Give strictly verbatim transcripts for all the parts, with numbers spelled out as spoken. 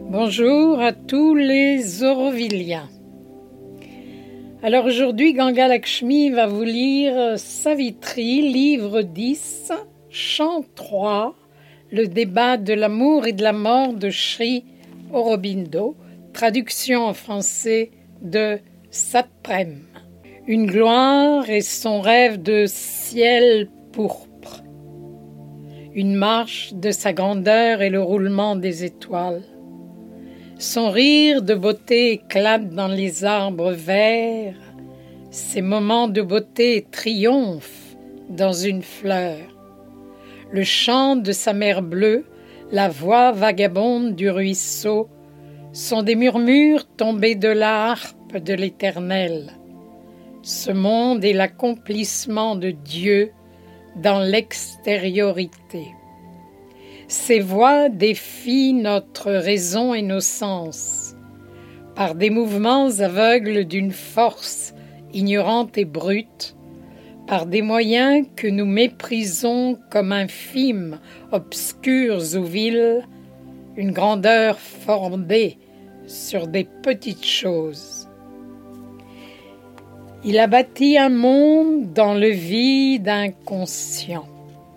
Bonjour à tous les Aurovilliens. Alors aujourd'hui, Ganga Lakshmi va vous lire Savitri, livre dix, chant trois, le débat de l'amour et de la mort de Sri Aurobindo, traduction en français de Satprem. Une gloire et son rêve de ciel pourpre. Une marche de sa grandeur et le roulement des étoiles. Son rire de beauté éclate dans les arbres verts, ses moments de beauté triomphent dans une fleur. Le chant de sa mer bleue, la voix vagabonde du ruisseau, sont des murmures tombés de la harpe de l'Éternel. Ce monde est l'accomplissement de Dieu dans l'extériorité. Ces voix défient notre raison et nos sens, par des mouvements aveugles d'une force ignorante et brute, par des moyens que nous méprisons comme infimes, obscurs ou vils, une grandeur fondée sur des petites choses. Il a bâti un monde dans le vide inconscient.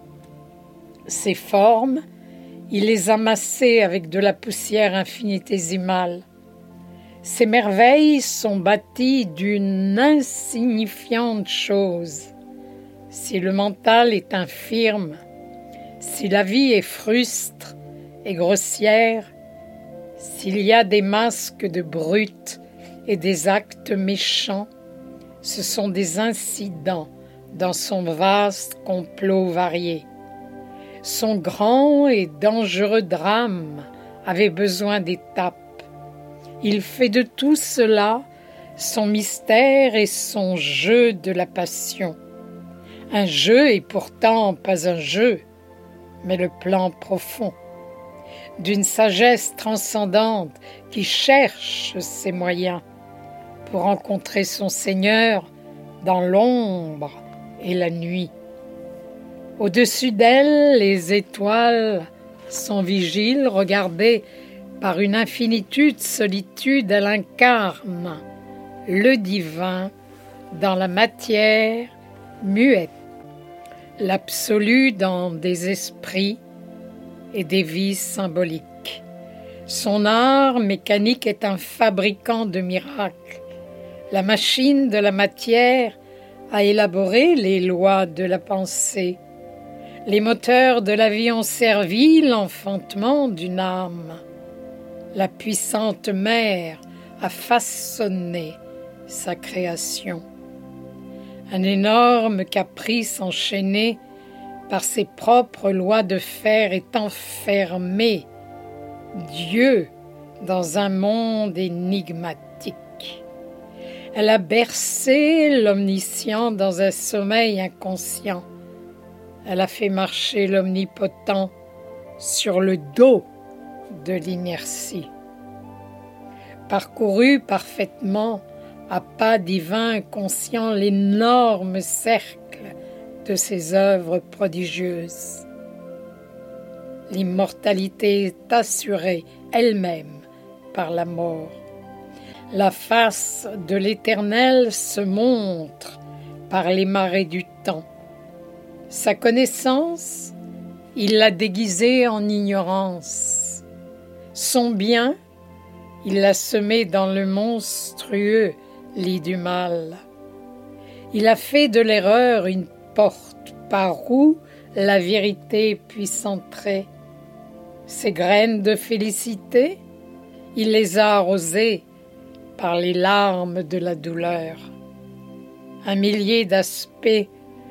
Ses formes, il les a massées avec de la poussière infinitésimale. Ces merveilles sont bâties d'une insignifiante chose. Si le mental est infirme, si la vie est frustre et grossière, s'il y a des masques de brutes et des actes méchants, ce sont des incidents dans son vaste complot varié. Son grand et dangereux drame avait besoin d'étapes. Il fait de tout cela son mystère et son jeu de la passion. Un jeu et pourtant pas un jeu, mais le plan profond, d'une sagesse transcendante qui cherche ses moyens pour rencontrer son Seigneur dans l'ombre et la nuit. Au-dessus d'elle, les étoiles sont vigiles, regardées par une infinitude solitude, elle incarne le divin dans la matière muette, l'absolu dans des esprits et des vies symboliques. Son art mécanique est un fabricant de miracles. La machine de la matière a élaboré les lois de la pensée. Les moteurs de la vie ont servi l'enfantement d'une âme. La puissante mère a façonné sa création. Un énorme caprice enchaîné par ses propres lois de fer est enfermé, Dieu, dans un monde énigmatique. Elle a bercé l'omniscient dans un sommeil inconscient. Elle a fait marcher l'omnipotent sur le dos de l'inertie. Parcouru parfaitement à pas divins conscients l'énorme cercle de ses œuvres prodigieuses. L'immortalité est assurée elle-même par la mort. La face de l'Éternel se montre par les marées du temps. Sa connaissance, il l'a déguisée en ignorance. Son bien, il l'a semé dans le monstrueux lit du mal. Il a fait de l'erreur une porte par où la vérité puisse entrer. Ses graines de félicité, il les a arrosées par les larmes de la douleur. Un millier d'aspects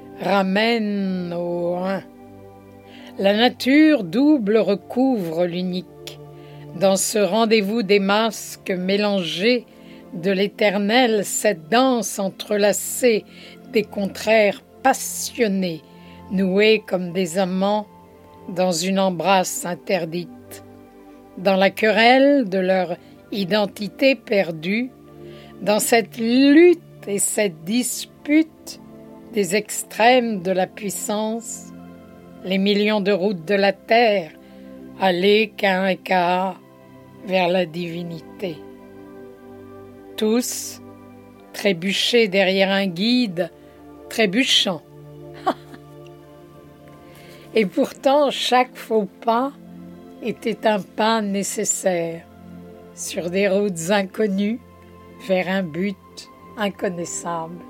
ramène au un. La nature double recouvre l'unique. Dans ce rendez-vous des masques mélangés de l'éternel, cette danse entrelacée des contraires passionnés, noués comme des amants dans une embrasse interdite. Dans la querelle de leur identité perdue, dans cette lutte et cette dispute des extrêmes de la puissance, les millions de routes de la terre, allées qu'un et qu'à, vers la divinité. Tous trébuchaient derrière un guide trébuchant. Et pourtant, chaque faux pas était un pas nécessaire sur des routes inconnues vers un but inconnaissable.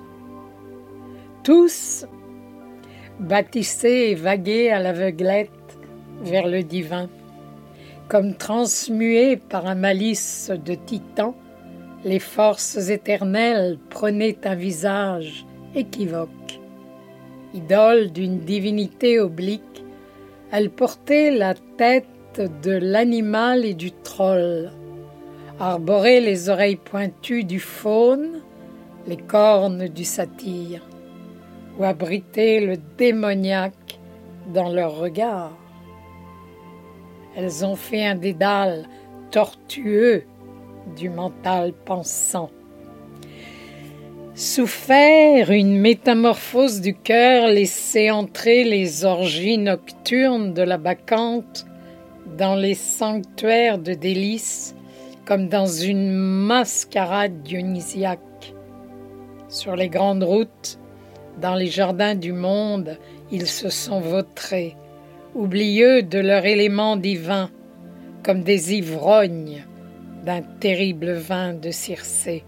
Tous bâtissaient et vaguaient à l'aveuglette vers le divin. Comme transmués par un malice de titan, les forces éternelles prenaient un visage équivoque. Idole d'une divinité oblique, elle portait la tête de l'animal et du troll, arborait les oreilles pointues du faune, les cornes du satyre, ou abritait le démoniaque dans leur regard. Elles ont fait un dédale tortueux du mental pensant. Souffert une métamorphose du cœur, laissé entrer les orgies nocturnes de la bacchante dans les sanctuaires de délices, comme dans une mascarade dionysiaque. Sur les grandes routes, dans les jardins du monde, ils se sont vautrés, oublieux de leur élément divin, comme des ivrognes d'un terrible vin de Circé,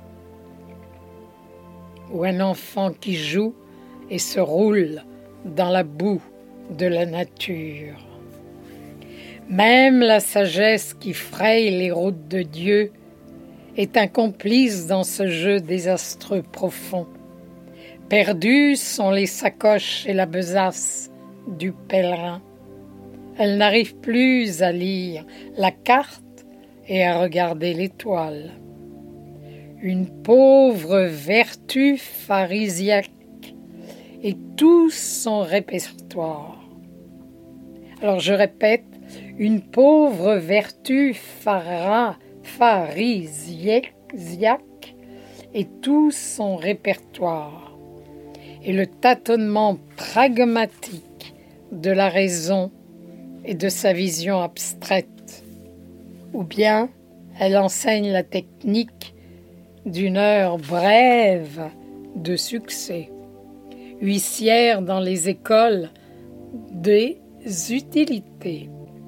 ou un enfant qui joue et se roule dans la boue de la nature. Même la sagesse qui fraye les routes de Dieu est un complice dans ce jeu désastreux profond. Perdues sont les sacoches et la besace du pèlerin. Elle n'arrive plus à lire la carte et à regarder l'étoile. Une pauvre vertu pharisiaque et tout son répertoire. Alors je répète, une pauvre vertu phara, pharisiaque et tout son répertoire. Et le tâtonnement pragmatique de la raison et de sa vision abstraite. Ou bien elle enseigne la technique d'une heure brève de succès, huissière dans les écoles des utilités.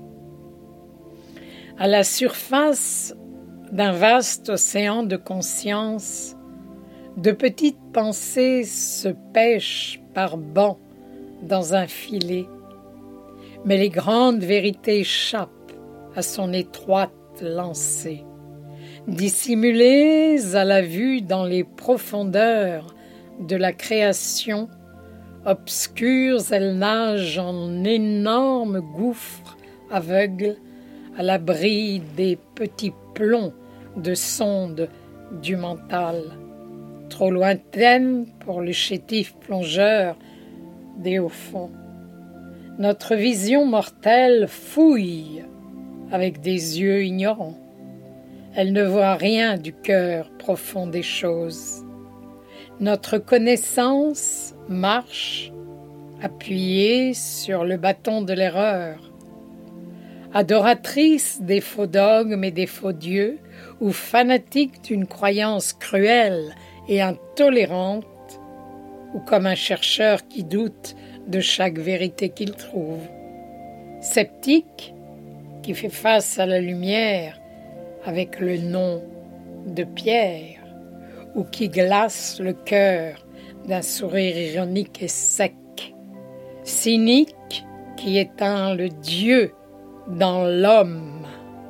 À la surface d'un vaste océan de conscience, de petites pensées se pêchent par bancs dans un filet, mais les grandes vérités échappent à son étroite lancée. Dissimulées à la vue dans les profondeurs de la création, obscures, elles nagent en énormes gouffres aveugles à l'abri des petits plombs de sonde du mental, trop lointaines pour le chétif plongeur des hauts-fonds. Notre vision mortelle fouille avec des yeux ignorants. Elle ne voit rien du cœur profond des choses. Notre connaissance marche appuyée sur le bâton de l'erreur. Adoratrice des faux dogmes et des faux dieux, ou fanatique d'une croyance cruelle et intolérante, ou comme un chercheur qui doute de chaque vérité qu'il trouve. Sceptique, qui fait face à la lumière avec le nom de Pierre, ou qui glace le cœur d'un sourire ironique et sec. Cynique, qui éteint le Dieu dans l'homme.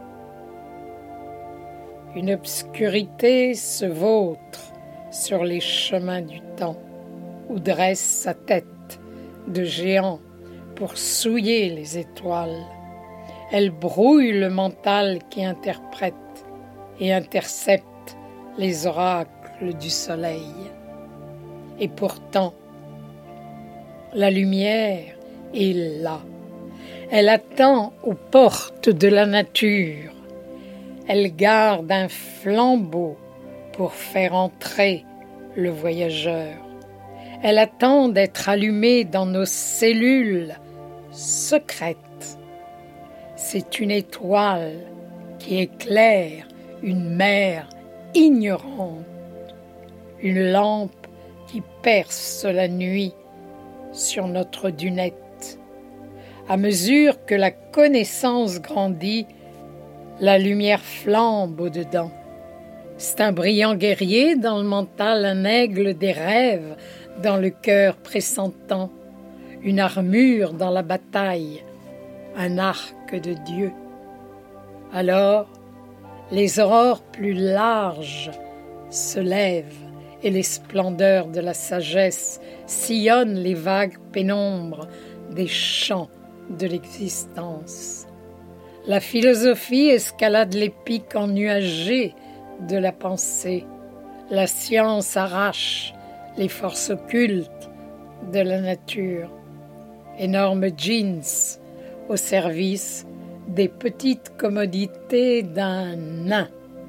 Une obscurité se vautre sur les chemins du temps, où dresse sa tête de géant pour souiller les étoiles. Elle brouille le mental qui interprète et intercepte les oracles du soleil. Et pourtant, la lumière est là. Elle attend aux portes de la nature. Elle garde un flambeau pour faire entrer le voyageur. Elle attend d'être allumée dans nos cellules secrètes. C'est une étoile qui éclaire une mer ignorante, une lampe qui perce la nuit sur notre dunette. À mesure que la connaissance grandit, la lumière flambe au-dedans. C'est un brillant guerrier dans le mental, un aigle des rêves dans le cœur pressentant, une armure dans la bataille, un arc de Dieu. Alors, les aurores plus larges se lèvent et les splendeurs de la sagesse sillonnent les vagues pénombres des champs de l'existence. La philosophie escalade les pics ennuagés de la pensée. La science arrache les forces occultes de la nature. Énorme jeans au service des petites commodités d'un nain.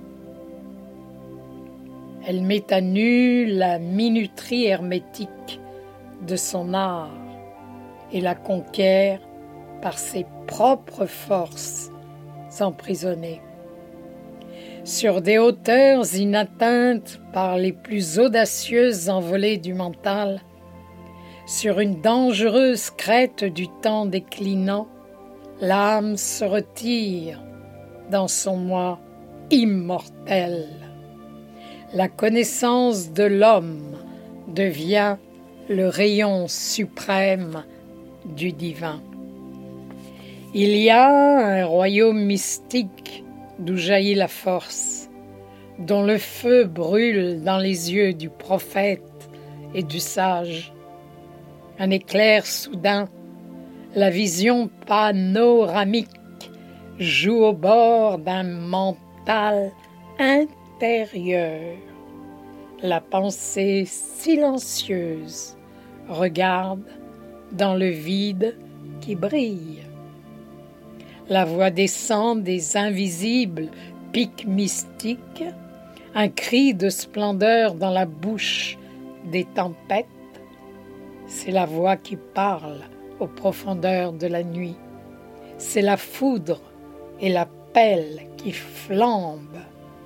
Elle met à nu la minuterie hermétique de son art et la conquiert par ses propres forces emprisonnées. Sur des hauteurs inatteintes par les plus audacieuses envolées du mental, sur une dangereuse crête du temps déclinant, l'âme se retire dans son moi immortel. La connaissance de l'homme devient le rayon suprême du divin. Il y a un royaume mystique d'où jaillit la force, dont le feu brûle dans les yeux du prophète et du sage. Un éclair soudain, la vision panoramique joue au bord d'un mental intérieur. La pensée silencieuse regarde dans le vide qui brille. La voix descend des invisibles pics mystiques, un cri de splendeur dans la bouche des tempêtes. C'est la voix qui parle aux profondeurs de la nuit. C'est la foudre et la pelle qui flambent.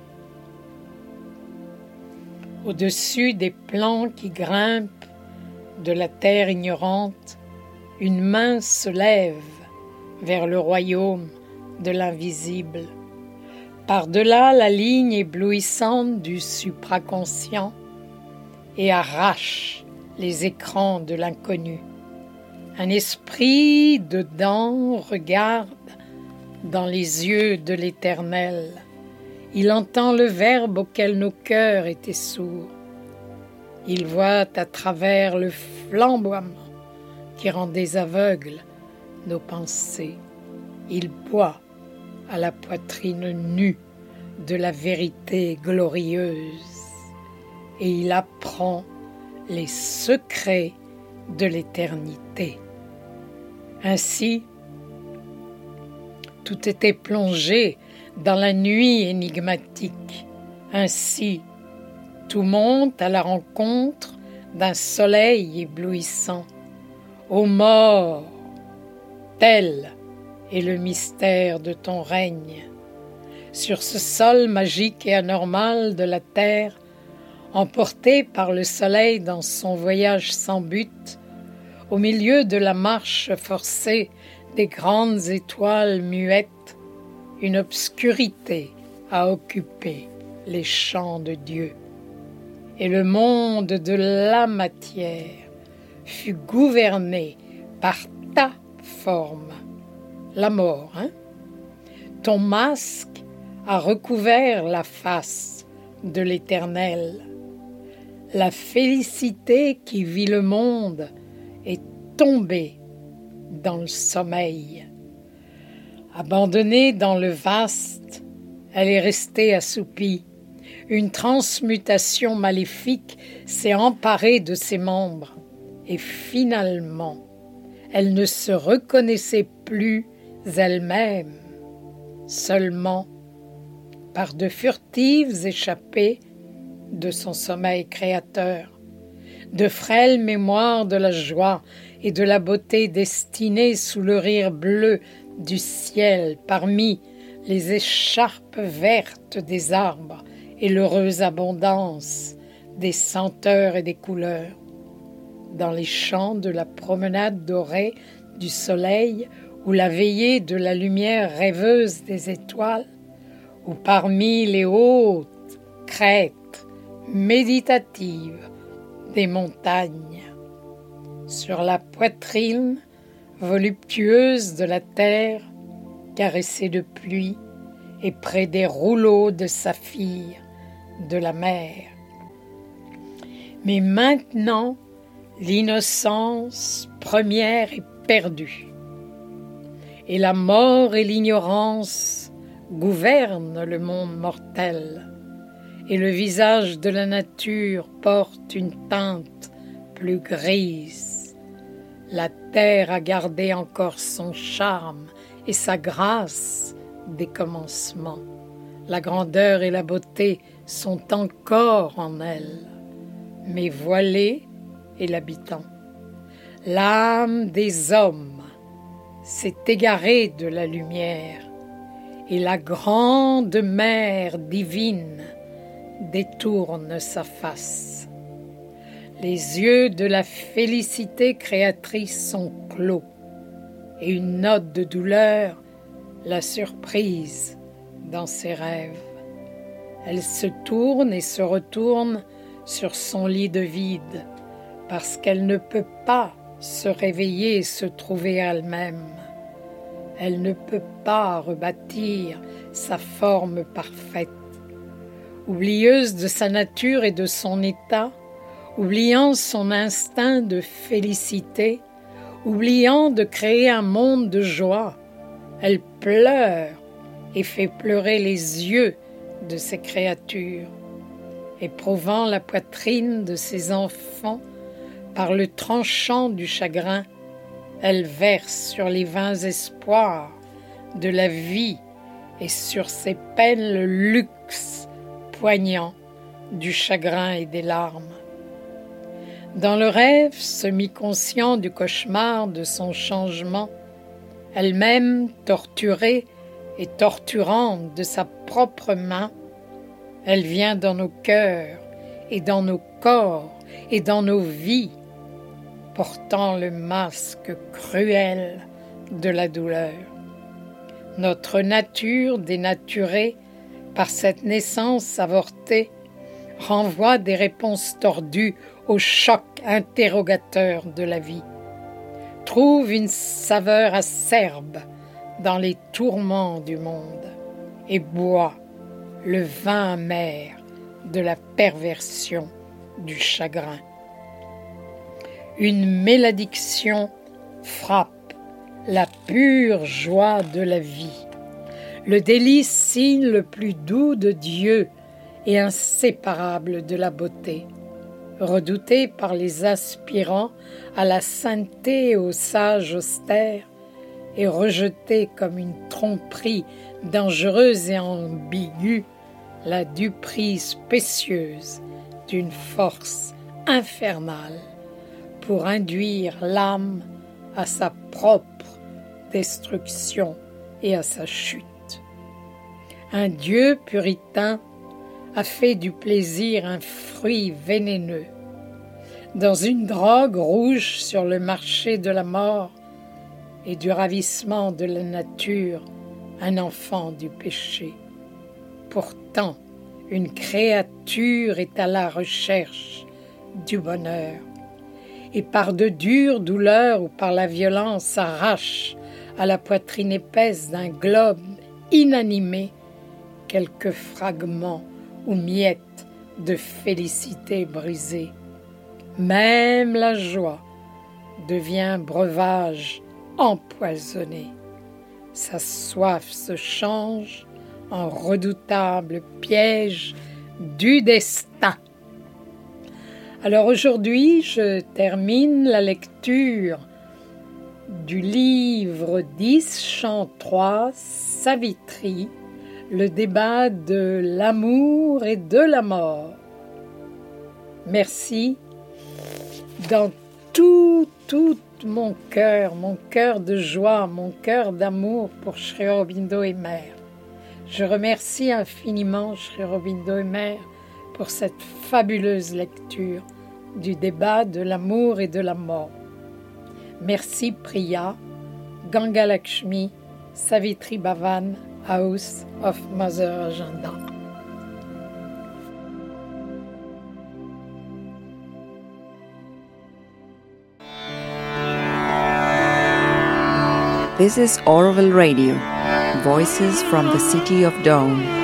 Au-dessus des plans qui grimpent de la terre ignorante, une main se lève vers le royaume de l'invisible. Par-delà la ligne éblouissante du supraconscient et arrache les écrans de l'inconnu. Un esprit dedans regarde dans les yeux de l'Éternel. Il entend le verbe auquel nos cœurs étaient sourds. Il voit à travers le flamboiement qui rendait aveugles nos pensées. Il boit à la poitrine nue de la vérité glorieuse et il apprend les secrets de l'éternité. Ainsi, tout était plongé dans la nuit énigmatique. Ainsi, tout monte à la rencontre d'un soleil éblouissant. Ô mort, tel est le mystère de ton règne. Sur ce sol magique et anormal de la terre, emporté par le soleil dans son voyage sans but, au milieu de la marche forcée des grandes étoiles muettes, une obscurité a occupé les champs de Dieu. Et le monde de la matière fut gouverné par ta forme, la mort. Hein? Ton masque a recouvert la face de l'Éternel. La félicité qui vit le monde est tombée dans le sommeil. Abandonnée dans le vaste, elle est restée assoupie. Une transmutation maléfique s'est emparée de ses membres et finalement, elle ne se reconnaissait plus elle-même. Seulement, par de furtives échappées de son sommeil créateur, de frêles mémoires de la joie et de la beauté destinée sous le rire bleu du ciel parmi les écharpes vertes des arbres et l'heureuse abondance des senteurs et des couleurs. Dans les champs de la promenade dorée du soleil ou la veillée de la lumière rêveuse des étoiles, ou parmi les hautes crêtes méditatives des montagnes, sur la poitrine voluptueuse de la terre, caressée de pluie, et près des rouleaux de saphir de la mer. Mais maintenant, l'innocence première est perdue, et la mort et l'ignorance gouvernent le monde mortel, et le visage de la nature porte une teinte plus grise. La terre a gardé encore son charme et sa grâce des commencements. La grandeur et la beauté sont encore en elle, mais voilée est l'habitant. L'âme des hommes s'est égarée de la lumière, et la grande mer divine détourne sa face. Les yeux de la félicité créatrice sont clos, et une note de douleur la surprise dans ses rêves. Elle se tourne et se retourne sur son lit de vide, parce qu'elle ne peut pas se réveiller et se trouver elle-même. Elle ne peut pas rebâtir sa forme parfaite. Oublieuse de sa nature et de son état, oubliant son instinct de félicité, oubliant de créer un monde de joie, elle pleure et fait pleurer les yeux de ses créatures, éprouvant la poitrine de ses enfants par le tranchant du chagrin. Elle verse sur les vains espoirs de la vie et sur ses peines le luxe poignant du chagrin et des larmes. Dans le rêve semi-conscient du cauchemar de son changement, elle-même torturée et torturante de sa propre main, elle vient dans nos cœurs et dans nos corps et dans nos vies, portant le masque cruel de la douleur. Notre nature dénaturée par cette naissance avortée renvoie des réponses tordues au choc interrogateur de la vie, trouve une saveur acerbe dans les tourments du monde et boit le vin amer de la perversion du chagrin. Une malédiction frappe la pure joie de la vie, le délice signe le plus doux de Dieu et inséparable de la beauté, redouté par les aspirants à la sainteté et au sage austère, et rejeté comme une tromperie dangereuse et ambiguë, la duperie spécieuse d'une force infernale pour induire l'âme à sa propre destruction et à sa chute. Un Dieu puritain a fait du plaisir un fruit vénéneux, dans une drogue rouge sur le marché de la mort, et du ravissement de la nature un enfant du péché. Pourtant, une créature est à la recherche du bonheur, et par de dures douleurs ou par la violence arrache à la poitrine épaisse d'un globe inanimé quelques fragments ou miettes de félicité brisée. Même la joie devient breuvage empoisonné. Sa soif se change en redoutable piège du destin. Alors aujourd'hui, je termine la lecture du livre dix, chant trois, Savitri, le débat de l'amour et de la mort. Merci. Dans tout, tout mon cœur, mon cœur de joie, mon cœur d'amour pour Sri Aurobindo et Mère. Je remercie infiniment Sri Aurobindo et Mère pour cette fabuleuse lecture du débat de l'amour et de la mort. Merci Priya, Ganga Lakshmi, Savitri Bhavan, House of Mother Agenda. This is Auroville Radio, voices from the city of Dawn.